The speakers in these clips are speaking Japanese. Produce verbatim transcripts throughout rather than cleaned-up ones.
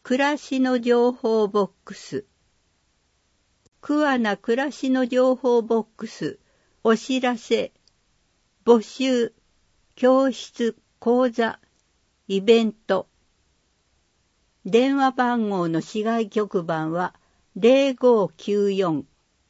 暮らしの情報ボックス。桑名暮らしの情報ボックス。お知らせ。募集。教室、講座。イベント。電話番号の市外局番はゼロごきゅうよん。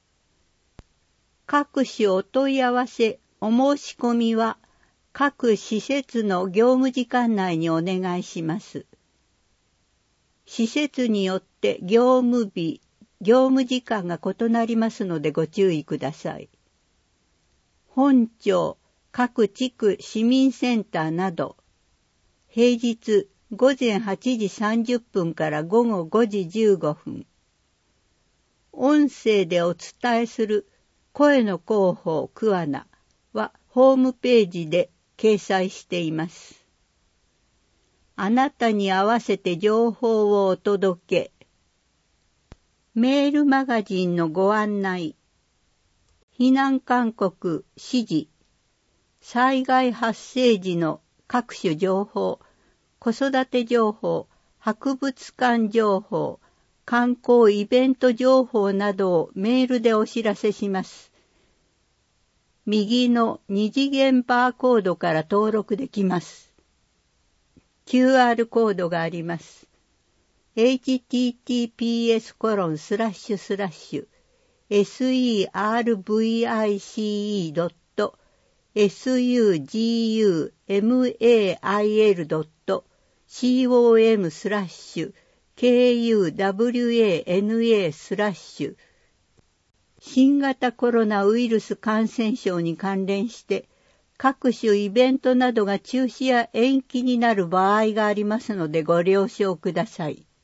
各種お問い合わせ、お申し込みは各施設の業務時間内にお願いします。施設によって業務日、業務時間が異なりますのでご注意ください。本庁、各地区市民センターなど、平日ごぜんはちじさんじゅっぷんからごごごじじゅうごふん。音声でお伝えする声の広報桑名はホームページで掲載しています。あなたに合わせて情報をお届け。メールマガジンのご案内。避難勧告、指示。災害発生時の各種情報、子育て情報、博物館情報、観光イベント情報などをメールでお知らせします。右の二次元バーコードから登録できます。キューアール コードがあります。エイチティーティーピーエスコロンスラッシュスラッシュエスイーアールブイアイシーイードットエスユージーユーエムエーアイエルドットシーオーエムスラッシュケーユーダブリューエーエヌエースラッシュ新型コロナウイルス感染症に関連して各種イベントなどが中止や延期になる場合がありますのでご了承ください。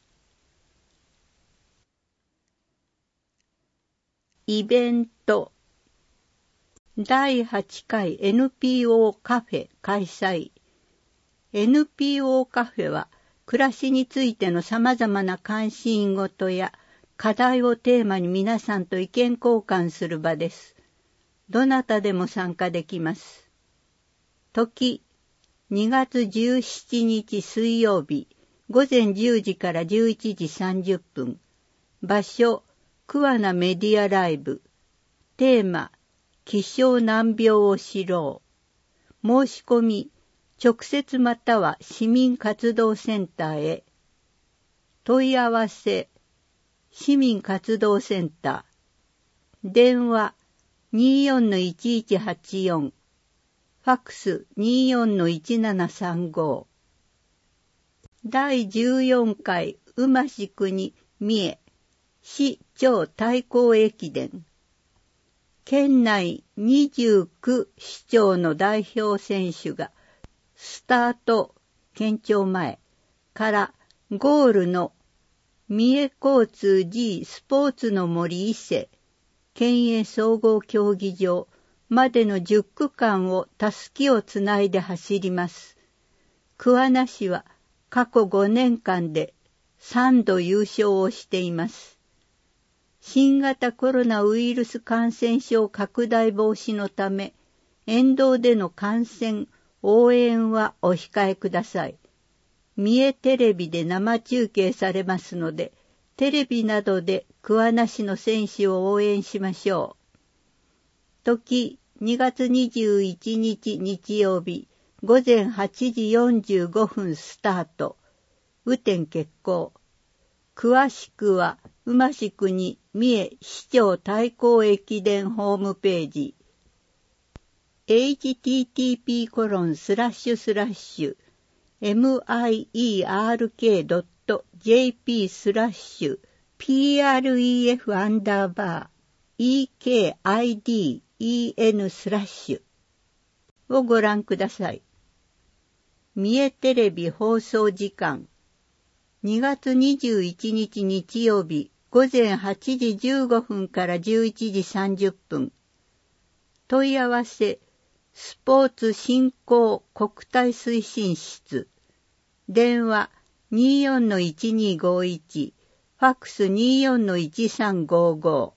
イベントだいはちかい エヌピーオー カフェ開催。エヌピーオー カフェは暮らしについての様々な関心事や課題をテーマに皆さんと意見交換する場です。どなたでも参加できます。時、にがつじゅうしちにち水曜日、ごぜんじゅうじからじゅういちじさんじゅっぷん。場所、桑名メディアライブ。テーマ、気象難病を知ろう。申し込み、直接または市民活動センターへ。問い合わせ、市民活動センター。電話、にーよんのいちいちはちよん。ファックス にーよんのいちななさんご。だいじゅうよんかい馬志国三重市長対抗駅伝。県内にじゅうきゅう市町の代表選手がスタート県庁前からゴールの三重交通 G スポーツの森伊勢県営総合競技場までのじゅっくかんをたすきをつないで走ります。桑名市は過去ごねんかんでさんど優勝をしています。新型コロナウイルス感染症拡大防止のため、沿道での観戦、応援はお控えください。三重テレビで生中継されますので、テレビなどで桑名市の選手を応援しましょう。時、にがつにじゅういちにち日曜日、ごぜんはちじよんじゅうごふんスタート。雨天決行。詳しくは、馬志国三重市長対抗駅伝ホームページ。エイチティーティーピーコロンスラッシュスラッシュエムアイイーアールケードットジェーピースラッシュピーアールイーエフアンダーバー イーケーアイディーイーエヌ スラッシュをご覧ください。三重テレビ放送時間にがつにじゅういちにち日曜日ごぜんはちじじゅうごふんからじゅういちじさんじゅっぷん。問い合わせスポーツ振興国体推進室。電話 にーよんのいちにーごいち。ファックス にーよんのいちさんごご。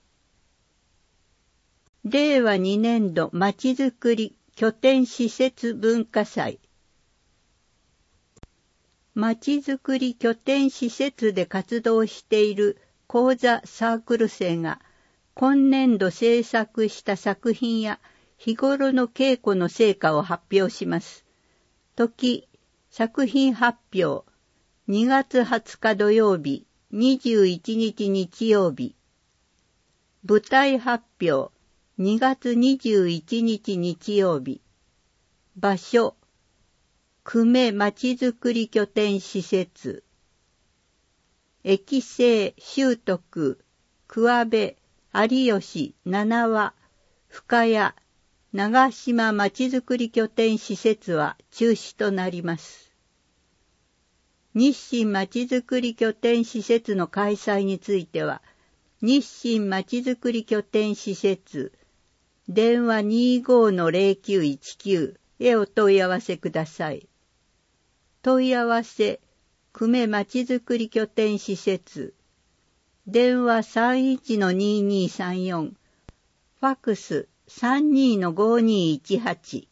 れいわにねんどまちづくり拠点施設文化祭。 まちづくり拠点施設で活動している講座サークル生が今年度制作した作品や日頃の稽古の成果を発表します。時、作品発表、にがつはつか土曜日、にじゅういちにち日曜日。舞台発表、にがつにじゅういちにち日曜日。場所、久米まちづくり拠点施設。駅生、修徳、桑部、有吉、七和、深谷、長島まちづくり拠点施設は中止となります。日清まちづくり拠点施設の開催については、日清まちづくり拠点施設、電話 にじゅうごのゼロきゅういちきゅう へお問い合わせください。問い合わせ、久米まちづくり拠点施設、電話 さんいちのにーにーさんよん、ファックス さんにーのごにーいちはち。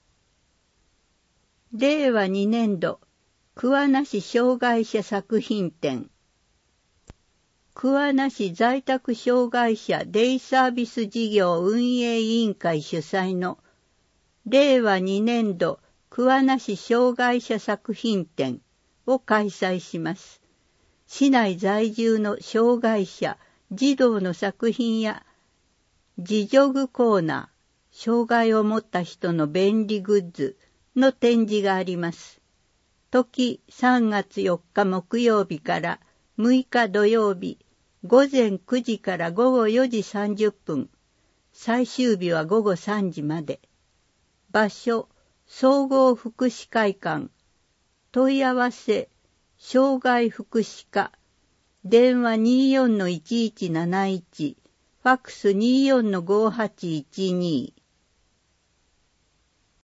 れいわにねんど、桑名市障害者作品展。桑名市在宅障害者デイサービス事業運営委員会主催のれいわにねんど桑名市障害者作品展を開催します。市内在住の障害者、児童の作品や自助具コーナー、障害を持った人の便利グッズの展示があります。時さんがつよっか木曜日からむいか土曜日、ごぜんくじからごごよじさんじゅっぷん、最終日はごごさんじまで。場所、総合福祉会館。問い合わせ、障害福祉課。電話 にじゅうよんのいちいちなないち、ファックス にじゅうよんのごはちいちに。